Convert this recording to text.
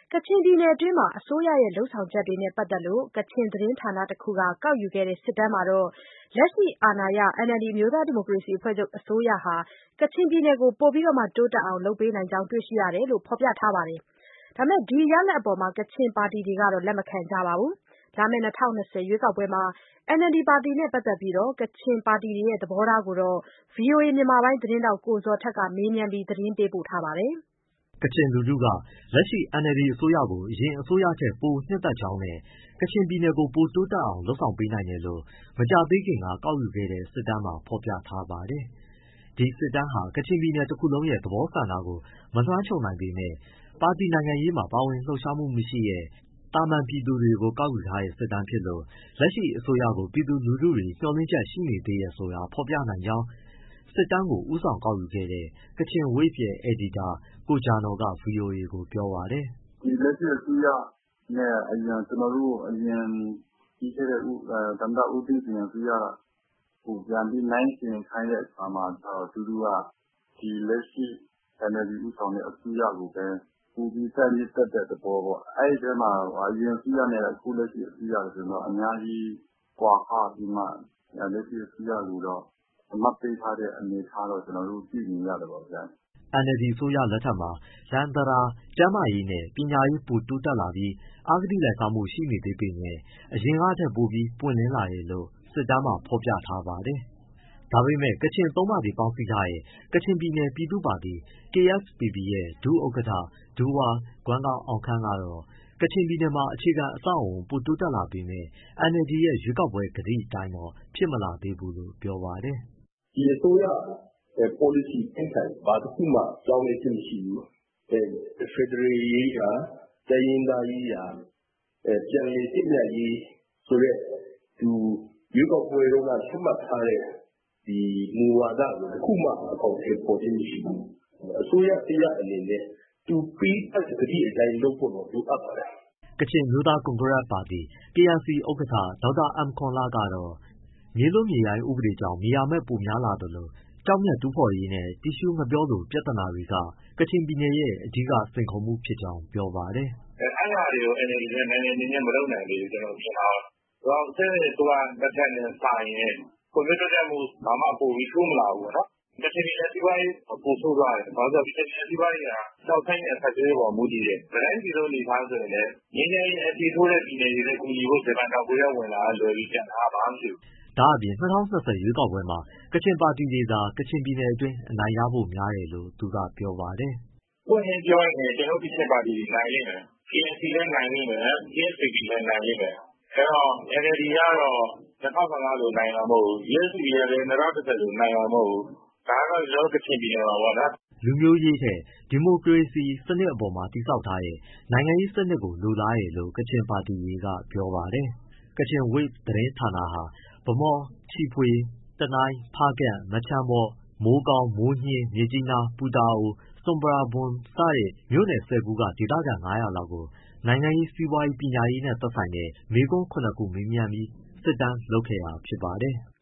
ကချင်ပြည်နယ်အတွင်းမှာအစိုးရရဲ့လုပ်ဆောင်ချက်တွေနဲ့ပတ်သက်လို့ကချင်သတင်းဌာနတခုကကောက်ယူခဲ့တဲ့စစ်တမ်းမှာတော့လက်ရှိအာဏာရ NLD အမျိုးသားဒီမိုကရေစီအဖွဲ့ချုပ်အစိုးရဟာကချင်ပြည်နယ်ကိုပိုပြီးတိုးတက်အောင်လုပ်ပေးနိုင်ကြောင်းတွေ့ရှိရတယ်လို့ဖော်ပြထားပါတယ်။ဒါပေမဲ့ဒီရလဒ်အပေါ်ကချင်ပါတီတွေကတော့လက်မခံကြပါဘူး။လာမယ့်2020ရွေးကောက်ပွဲမှာ NLD ပါတီနဲ့ပတ်သက်ပြီးကချင်ပါတီတွေရဲ့သဘောထားကိုတော့ VOA မြန်မာပိုင်းသတင်းထောက်ကိုဇော်ထက်ကမေးမြန်းသတင်းပေးပို့ထားပါတယ်။ကချင်လူထုကလက်ရှိ NLD အစိုးရကိုအရင်အစိုးရထက်ပိုနှစ်သက်ကြောင်းနဲ့ကချင်ပြည်နယ်ကိုပိုတိုးတက်အောင်လုပ်ဆောင်ပေးနိုင်တယ်လို့မကြာသေးခင်ကကောက်ယူခဲ့တဲ့စစ်တမ်းမှာဖော်ပြထားပါတယ်။ ဒီစစ်တမ်းဟာကချင်ပြည်နယ်တခုလုံးရဲ့သဘောဆန္ဒကိုမလွှမ်းခြုံနိုင်ပေမဲ့ပါတီနိုင်ငံရေးမှာပါဝင်လှုပ်ရှားမှုမရှိတဲ့သာမန်ပြည်သူတွေကိုကောက်ယူထားတဲ့စစ်တမ်းဖြစ်လို့လက်ရှိအစိုးရကိုပြည်သူလူထုတွေမျှော်လင့်ချက်ရှိနေသေးတယ်ဆိုတာဖော်ပြနိုင်ကြောင်းစစ်တမ်းကိုဦးဆောင်ကောက်ယူခဲ့တဲ့ Kachin Wave ရဲ့အယ်ဒီတာကိုဂျာနော်က VOA ကိုပြောပါတယ်။ “ဒီလက်ရှိအစိုးရနဲ့ကျနော်တို့အရင်ပြီးခဲ့တဲ့သမ္မတဦးသိန်းစိန်အစိုးရကိုပြန်ပြီးနှိုင်းယှဉ်ခိုင်းတဲ့အခါမှာသူတို့ကဒီလက်ရှိ NLD ဦးဆောင်တဲ့အစိုးရကိုပဲပိုပြီးတက်မြင့်တက်တဲ့သဘောပေါ့။အဲဒီထဲမှာအရင်အစိုးရနဲ့အခုလက်ရှိအစိုးရဆိုတော့အများကြီးကွာဟပြီးမှလက်ရှိအစိုးရကိုတော့အမှတ်ပေးထားတဲ့အနေအထားတော့ကျနော်တို့တွေ့မြင်ရတယ်ပေါ့ဗျာ။” NLD အစိုးရလက်ထက်မှာလမ်းတံတား၊ ကျန်းမာရေးနဲ့ပညာရေးပိုတိုးတက်လာပြီးအဂတိလိုက်စားမှုရှိနေသေးပေမဲ့အရင်ကထက်ပိုပြီးပွင့်လင်းလာတယ်လို့စစ်တမ်းမှာဖော်ပြထားပါတယ်။ ဒါပေမဲ့ကချင်သုံးပါတီပေါင်းစည်းထားတဲ့ကချင်ပြည်နယ်ပြည်သူ့ပါတီ KSPP ရဲ့ ဒုဥက္ကဋ္ဌ ဒူဝါကွမ်းကောင်းအောင်ခမ်းကတော့ကချင်ပြည်နယ်မှာအခြေခံအဆောက်အအုံပိုတိုးတက်လာပေမဲ့ NLD ရဲ့ရွေးကောက်ပွဲကတိအတိုင်းတော့ဖြစ်မလာသေးဘူးလို့ပြောပါတယ်။ “ဒီအစိုးရရဲ့ ပေါ်လစီဘာတခုမှပြောင်းလဲခြင်းမရှိဘူး။ ဖက်ဒရယ်ရေးရာ၊ တိုင်းရင်းသားရေးရာပြန်လည်သင့်မြတ်ရေးဆိုတဲ့သူရွေးကောက်ပွဲတုန်းကချမှတ်ထားတဲ့ဒီမူဝါဒကိုတခုမှအကောင်အထည်ဖော်ခြင်းမရှိဘူး။ အစိုးရတရပ်အနေနဲ့သူပေးအပ်တဲ့ကတိအတိုင်းလုပ်ဖို့တော့လိုအပ်ပါတယ်။ ” ကချင်အမျိုးသားကွန်ဂရက်ပါတီ KNC ဥက္ကဋ္ဌ ဒေါက်တာအမ်ကော်န်လကတော့မြေလွတ်မြေရိုင်းဥပဒေကြောင့်မြေယာမဲ့ပိုများလာသလိုကျောက်မျက်တူးဖော်ရေးနဲ့တီရှူးငှက်ပျောလိုပြဿနာတွေကကချင်ပြည်နယ်ရဲ့အဓိကစိန်ခေါ်မှုဖြစ်ကြောင်းပြောပါတယ်။ “အဲဒါတွေကို NLD ကနိုင်နိုင်နင်းနင်းမလုပ်နိုင်သေးဘူးကျနော်ထင်တာတော့။ဒေါ်အောင်ဆန်းစုကြည်အစိုးရလက်ထက်နဲ့စာရင်ဖွံ့ဖြိုးတိုးတက်မှုဘာမှပိုပြီးတိုးမလာဘူးပေါ့နော်။ကချင်ပြည်နယ်စီးပွားရေးပိုဆိုးသွားတယ်။ဘာလို့လဲဆိုတော့ကချင်ပြည်နယ်စီးပွားရေးကကျောက်စိမ်းနဲ့စိုက်ပျိုးရေးပေါ်မူတည်တယ်။တတိုင်းပြည်လုံးအနေအထားဆိုရင်လည်းငြိမ်းချမ်းရေးအဖြေထိုးတဲ့ပြည်နယ်တွေလည်းကူညီဖို့ဂျပန်တောင်ကိုရီးယားဝင်လာတာလွဲပြီးကျန်တာဘာမှမရှိဘူး။ ” ဒါ့အပြင်2020ရွေးကောက်ပွဲမှာကချင်ပါတီတွေသာကချင်ပြည်နယ်အတွင်းအနိုင်ရဖို့များတယ်လို့သူကပြောပါတယ်။ “ပွင့်ပွင့်လင်းလင်းပြောရင်ကျနော်တို့ကချင်ပါတီတွေနိုင်လိမ့်မယ်။ KNC လည်းနိုင်လိမ့်မယ်။ KSPP လည်းနိုင်လိမ့်မယ်။အဲဒီတော့ NLD ကတော့2015လိုနိုင်မှာမဟုတ်ဘူး။ USDP ကလည်း2010လိုနိုင်မှာမဟုတ်ဘူး။ဒါကတော့ကျနော်တို့ကချင်ပြည်နယ်မှာပေါ့နော်။ ” လူမျိုးရေးထက်ဒီမိုကရေစီစနစ်အပေါ်မှာတည်ဆောက်ထားတဲ့နိုင်ငံရေးစနစ်ကိုလိုလားတယ်လို့ကချင်ပါတီတွေကပြောပါတယ်။ Kachin Wave သတင်းဌာနဟာ ဗန်းမော်၊ ချီဖွေ၊ တနိုင်း၊ ဖားကန့်၊ မချမ်းဘော့၊ မိုးကောင်း၊ မိုးညှင်း၊ မြစ်ကြီးနား၊ ပူတာအို၊ ဆွမ်ပရာဘွမ် စတဲ့မြို့နယ် ၁၀ ခုကဒေသခံ ၅၀၀ လောက်ကိုနိုင်ငံရေး၊ စီးပွားရေး၊ ပညာရေးနဲ့သက်ဆိုင်တဲ့မေးခွန်း ခု မေးမြန်းပြီးစစ်တမ်းလုပ်ခဲ့တာဖြစ်ပါတယ်။